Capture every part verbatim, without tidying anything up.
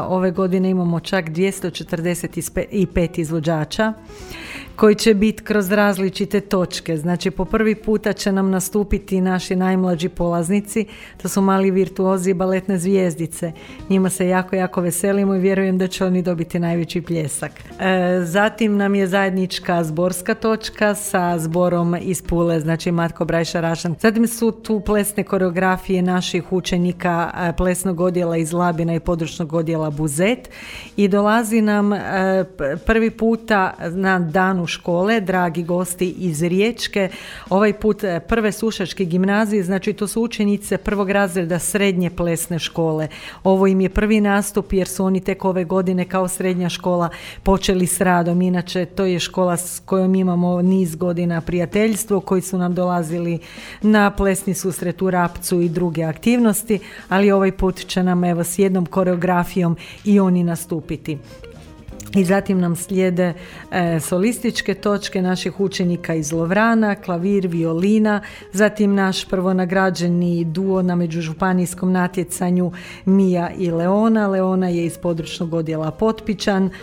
ove godine imamo čak dvjesto četrdeset pet izvođača koji će biti kroz različite točke. Znači, po prvi puta će nam nastupiti naši najmlađi polaznici, to su mali virtuozi i baletne zvijezdice. Njima se jako, jako veselimo i vjerujem da će oni dobiti najveći pljesak. E, zatim nam je zajednička zborska točka sa zborom iz Pule, znači Matko Brajša Rašan. Zatim su tu plesne koreografije naših učenika plesnog odjela iz Labina i područnog odjela Buzet i dolazi nam e, prvi puta na danu škole, dragi gosti iz Riječke, ovaj put prve Sušačke gimnazije, znači to su učenice prvog razreda srednje plesne škole. Ovo im je prvi nastup jer su oni tek ove godine kao srednja škola počeli s radom. Inače, to je škola s kojom imamo niz godina prijateljstvo, koji su nam dolazili na plesni susret u Rapcu i druge aktivnosti, ali ovaj put će nam evo s jednom koreografijom i oni nastupiti. I zatim nam slijede e, solističke točke naših učenika iz Lovrana, klavir, violina, zatim naš prvonagrađeni duo na međužupanijskom natjecanju Mija i Leona. Leona je iz područnog odjela Potpičan. E,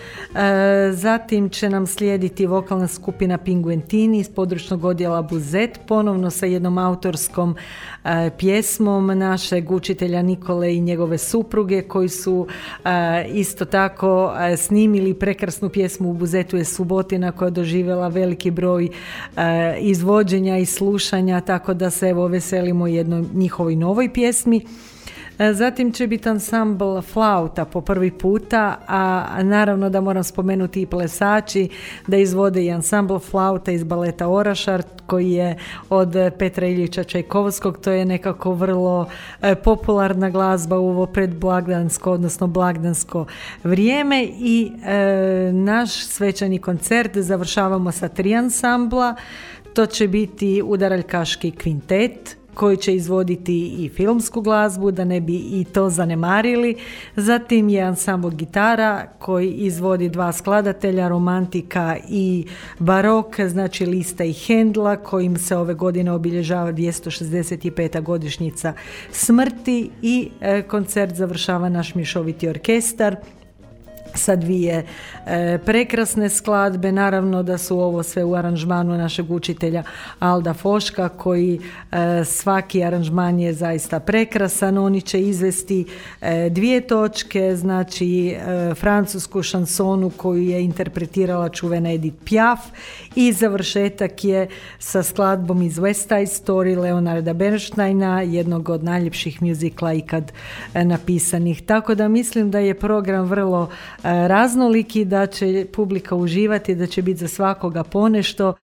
zatim će nam slijediti vokalna skupina Pinguentini iz područnog odjela Buzet, ponovno sa jednom autorskom e, pjesmom našeg učitelja Nikole i njegove supruge, koji su e, isto tako e, snimili prekrasnu pjesmu U Buzetu je subotina, koja je doživjela veliki broj e, izvođenja i slušanja, tako da se evo veselimo jednoj njihovoj novoj pjesmi. Zatim će biti ansambl flauta po prvi puta, a naravno da moram spomenuti i plesači da izvode i ansambl flauta iz baleta Orašar, koji je od Petra Iljiča Čajkovskog. To je nekako vrlo e, popularna glazba u ovo predblagdansko, odnosno blagdansko vrijeme i e, naš svečani koncert završavamo sa tri ansambla. To će biti Udaraljkaški kvintet, koji će izvoditi i filmsku glazbu, da ne bi i to zanemarili. Zatim je ansambl gitara koji izvodi dva skladatelja, romantika i barok, znači Lista i Hendla, kojim se ove godine obilježava dvjesto šezdeset peta godišnjica smrti i e, koncert završava naš mješoviti orkestar sa dvije e, prekrasne skladbe. Naravno da su ovo sve u aranžmanu našeg učitelja Alda Foška, koji e, svaki aranžman je zaista prekrasan. Oni će izvesti e, dvije točke, znači e, francusku šansonu koju je interpretirala čuvena Edith Piaf i završetak je sa skladbom iz West Side Story Leonarda Bernsteina, jednog od najljepših mjuzikla ikad e, napisanih. Tako da mislim da je program vrlo raznoliki, da će publika uživati, da će biti za svakoga ponešto.